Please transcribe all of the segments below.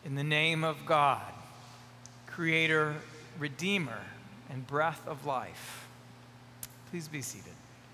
In the name of God, Creator, Redeemer, and breath of life. Please be seated.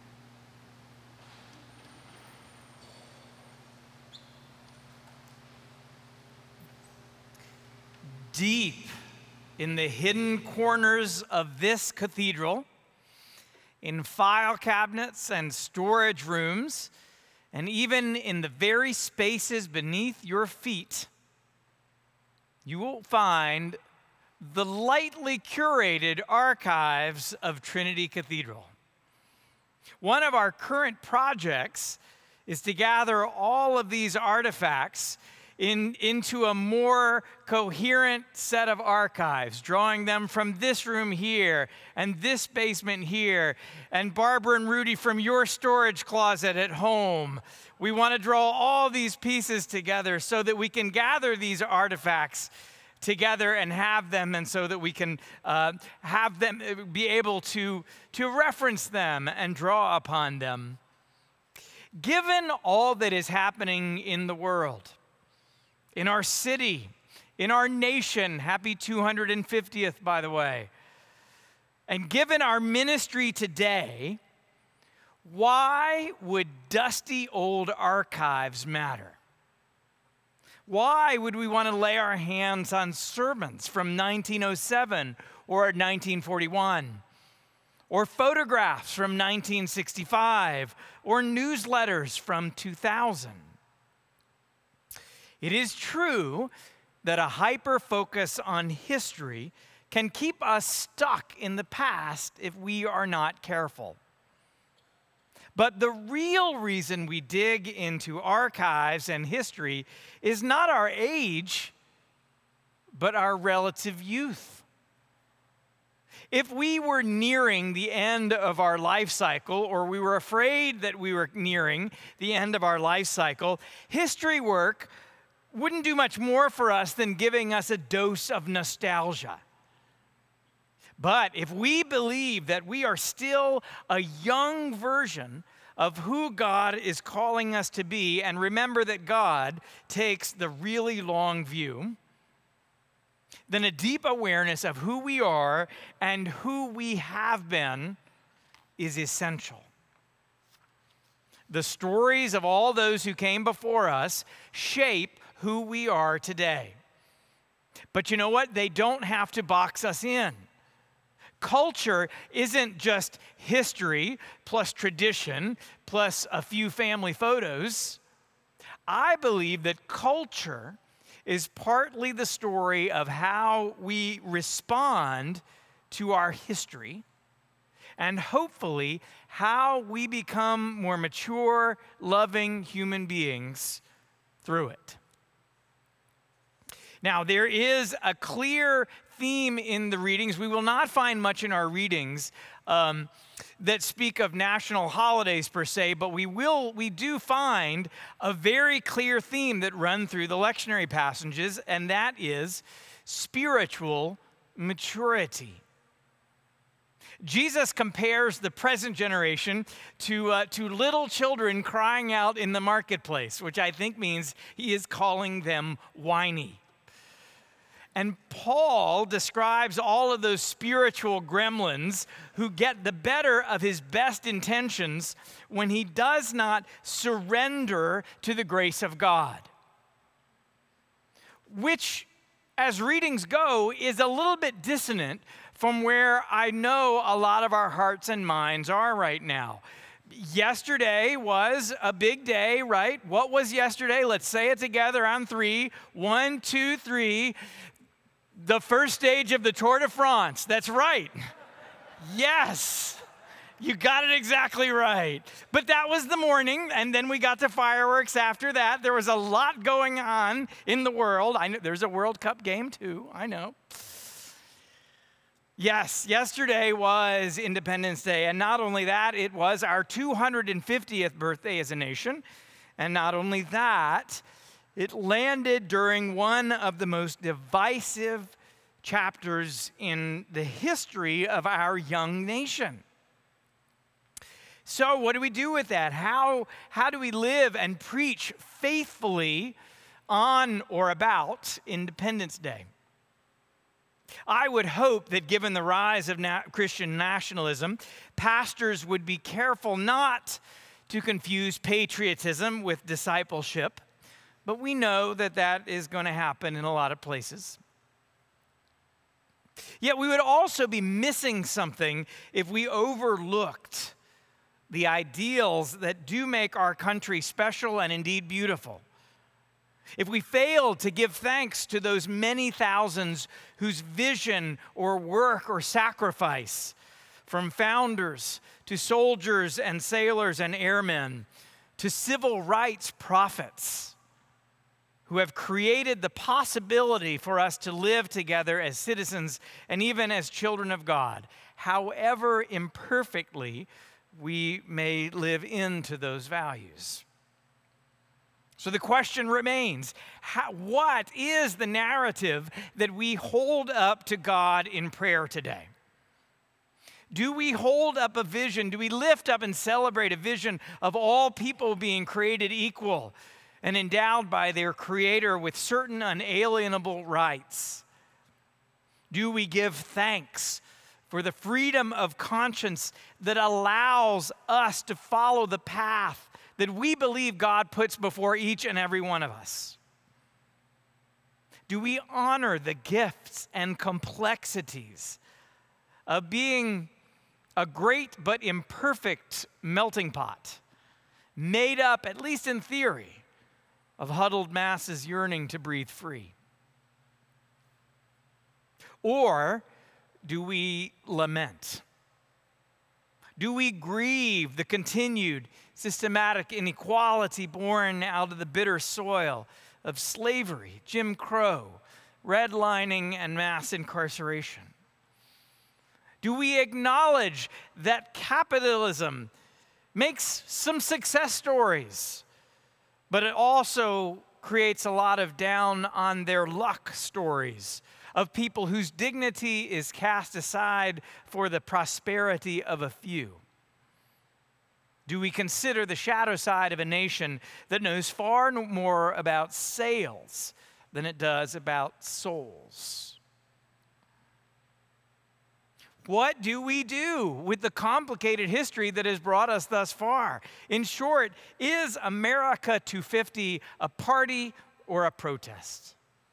Deep in the hidden corners of this cathedral, in file cabinets and storage rooms, and even in the very spaces beneath your feet, you will find the lightly curated archives of Trinity Cathedral. One of our current projects is to gather all of these artifacts into a more coherent set of archives, drawing them from this room here and this basement here, and Barbara and Rudy from your storage closet at home. We want to draw all these pieces together so that we can gather these artifacts together and have them, and so that we can have them be able to reference them and draw upon them. Given all that is happening in the world, in our city, in our nation, happy 250th, by the way, and given our ministry today, why would dusty old archives matter? Why would we want to lay our hands on sermons from 1907 or 1941, or photographs from 1965, or newsletters from 2000? It is true that a hyper-focus on history can keep us stuck in the past if we are not careful. But the real reason we dig into archives and history is not our age, but our relative youth. If we were nearing the end of our life cycle, or we were afraid that we were nearing the end of our life cycle, history work wouldn't do much more for us than giving us a dose of nostalgia. But if we believe that we are still a young version of who God is calling us to be, and remember that God takes the really long view, then a deep awareness of who we are and who we have been is essential. The stories of all those who came before us shape who we are today. But you know what? They don't have to box us in. Culture isn't just history plus tradition plus a few family photos. I believe that culture is partly the story of how we respond to our history, and hopefully how we become more mature, loving human beings through it. Now, there is a clear theme in the readings. We will not find much in our readings that speak of national holidays per se, but we do find a very clear theme that run through the lectionary passages, and that is spiritual maturity. Jesus compares the present generation to little children crying out in the marketplace, which I think means he is calling them whiny. And Paul describes all of those spiritual gremlins who get the better of his best intentions when he does not surrender to the grace of God. Which, as readings go, is a little bit dissonant from where I know a lot of our hearts and minds are right now. Yesterday was a big day, right? What was yesterday? Let's say it together on three. 1, 2, 3. The first stage of the Tour de France. That's right. Yes. You got it exactly right. But that was the morning, and then we got to fireworks after that. There was a lot going on in the world. I know there's a World Cup game too. I know. Yes, yesterday was Independence Day, and not only that, it was our 250th birthday as a nation. And not only that, it landed during one of the most divisive chapters in the history of our young nation. So what do we do with that? How do we live and preach faithfully on or about Independence Day. I would hope that given the rise of Christian nationalism, pastors would be careful not to confuse patriotism with discipleship, but we know that that is going to happen in a lot of places. Yet we would also be missing something if we overlooked the ideals that do make our country special and indeed beautiful. If we failed to give thanks to those many thousands whose vision or work or sacrifice, from founders to soldiers and sailors and airmen to civil rights prophets, who have created the possibility for us to live together as citizens and even as children of God, however imperfectly we may live into those values. So the question remains, what is the narrative that we hold up to God in prayer today? Do we hold up a vision? Do we lift up and celebrate a vision of all people being created equal and endowed by their Creator with certain unalienable rights? Do we give thanks for the freedom of conscience that allows us to follow the path that we believe God puts before each and every one of us? Do we honor the gifts and complexities of being a great but imperfect melting pot, made up, at least in theory, of huddled masses yearning to breathe free? Or do we lament? Do we grieve the continued systematic inequality born out of the bitter soil of slavery, Jim Crow, redlining, and mass incarceration? Do we acknowledge that capitalism makes some success stories, but it also creates a lot of down on their luck stories of people whose dignity is cast aside for the prosperity of a few? Do we consider the shadow side of a nation that knows far more about sales than it does about souls? What do we do with the complicated history that has brought us thus far? In short, is America 250 a party or a protest?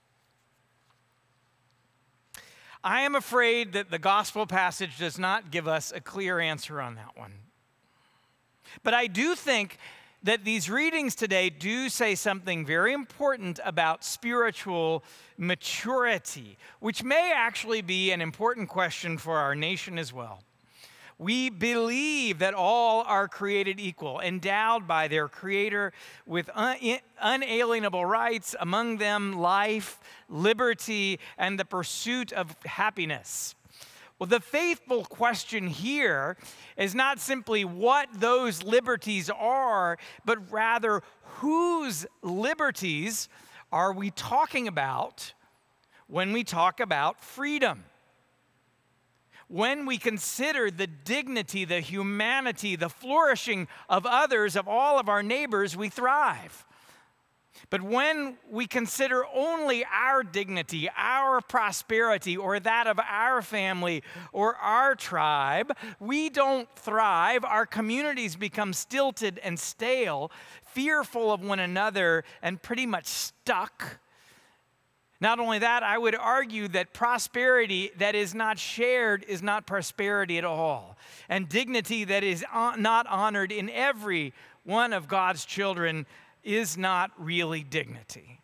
I am afraid that the gospel passage does not give us a clear answer on that one. But I do think that these readings today do say something very important about spiritual maturity, which may actually be an important question for our nation as well. We believe that all are created equal, endowed by their Creator with unalienable rights, among them life, liberty, and the pursuit of happiness. Well, the faithful question here is not simply what those liberties are, but rather whose liberties are we talking about when we talk about freedom? When we consider the dignity, the humanity, the flourishing of others, of all of our neighbors, we thrive. But when we consider only our dignity, our prosperity, or that of our family or our tribe, we don't thrive. Our communities become stilted and stale, fearful of one another, and pretty much stuck. Not only that, I would argue that prosperity that is not shared is not prosperity at all. And dignity that is not honored in every one of God's children is not really dignity.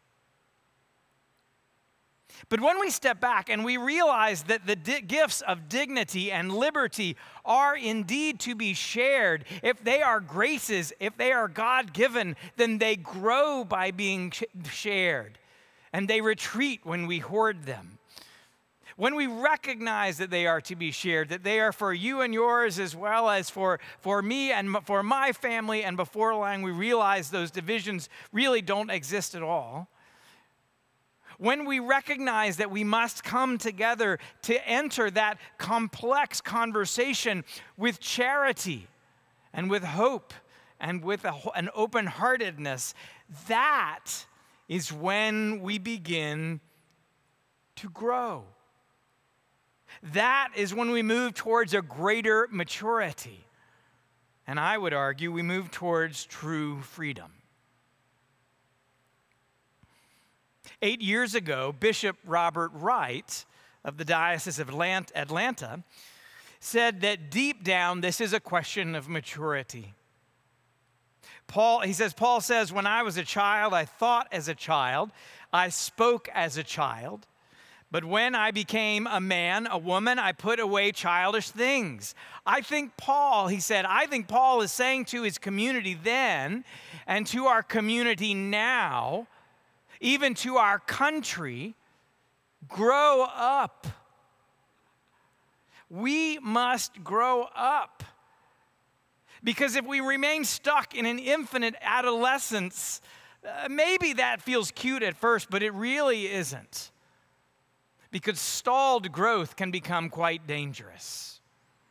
But when we step back and we realize that the gifts of dignity and liberty are indeed to be shared, if they are graces, if they are God-given, then they grow by being shared. And they retreat when we hoard them. When we recognize that they are to be shared, that they are for you and yours as well as for me and for my family, and before long we realize those divisions really don't exist at all. When we recognize that we must come together to enter that complex conversation with charity and with hope and with an open-heartedness, that is when we begin to grow. That is when we move towards a greater maturity. And I would argue we move towards true freedom. 8 years ago, Bishop Robert Wright of the Diocese of Atlanta said that deep down, this is a question of maturity. Paul says, when I was a child, I thought as a child, I spoke as a child. But when I became a man, a woman, I put away childish things. I think Paul is saying to his community then, and to our community now, even to our country, grow up. We must grow up. Because if we remain stuck in an infinite adolescence, maybe that feels cute at first, but it really isn't. Because stalled growth can become quite dangerous.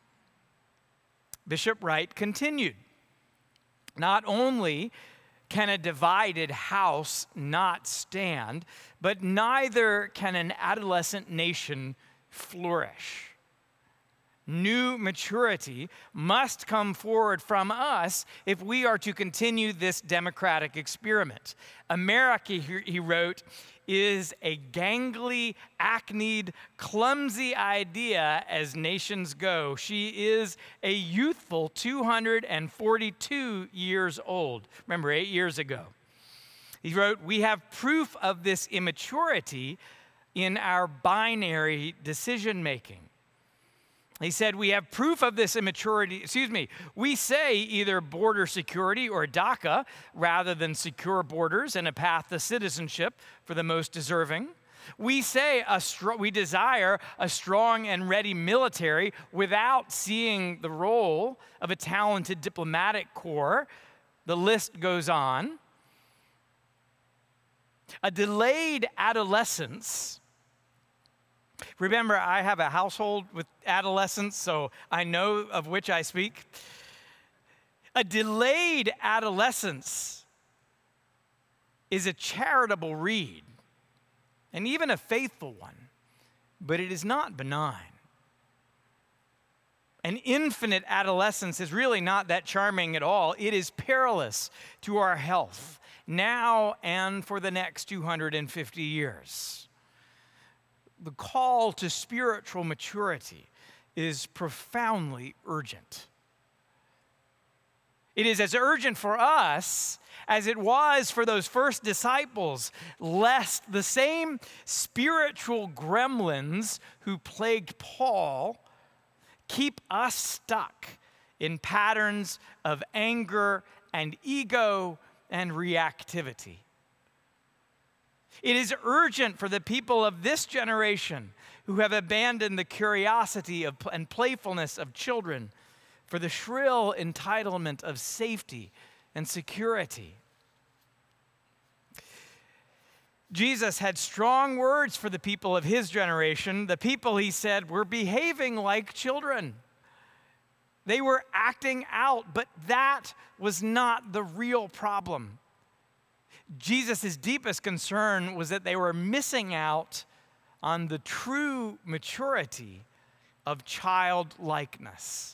Bishop Wright continued, not only can a divided house not stand, but neither can an adolescent nation flourish. New maturity must come forward from us if we are to continue this democratic experiment. America, he wrote, is a gangly, acneyed, clumsy idea as nations go. She is a youthful 242 years old. Remember, 8 years ago. He wrote, we have proof of this immaturity in our binary decision making. He said, we have proof of this immaturity. We say either border security or DACA rather than secure borders and a path to citizenship for the most deserving. We say we desire a strong and ready military without seeing the role of a talented diplomatic corps. The list goes on. A delayed adolescence. Remember, I have a household with adolescents, so I know of which I speak. A delayed adolescence is a charitable reed, and even a faithful one, but it is not benign. An infant adolescence is really not that charming at all. It is perilous to our health, now and for the next 250 years. The call to spiritual maturity is profoundly urgent. It is as urgent for us as it was for those first disciples, lest the same spiritual gremlins who plagued Paul keep us stuck in patterns of anger and ego and reactivity. It is urgent for the people of this generation who have abandoned the curiosity and playfulness of children for the shrill entitlement of safety and security. Jesus had strong words for the people of his generation. The people, he said, were behaving like children. They were acting out, but that was not the real problem. Jesus' deepest concern was that they were missing out on the true maturity of childlikeness.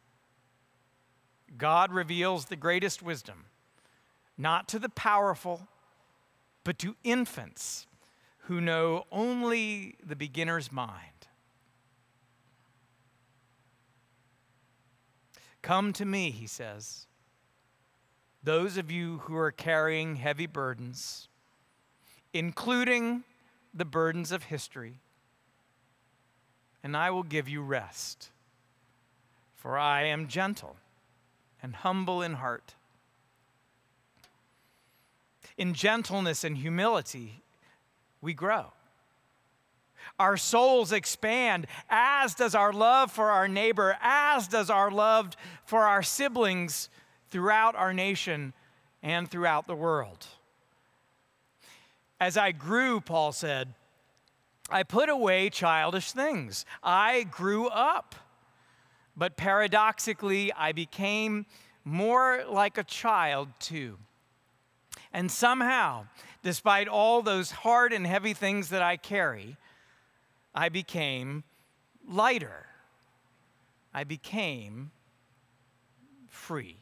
God reveals the greatest wisdom, not to the powerful, but to infants who know only the beginner's mind. Come to me, he says, those of you who are carrying heavy burdens, including the burdens of history, and I will give you rest. For I am gentle and humble in heart. In gentleness and humility, we grow. Our souls expand, as does our love for our neighbor, as does our love for our siblings throughout our nation and throughout the world. As I grew, Paul said, I put away childish things. I grew up. But paradoxically, I became more like a child too. And somehow, Despite all those hard and heavy things that I carry, I became lighter. I became free.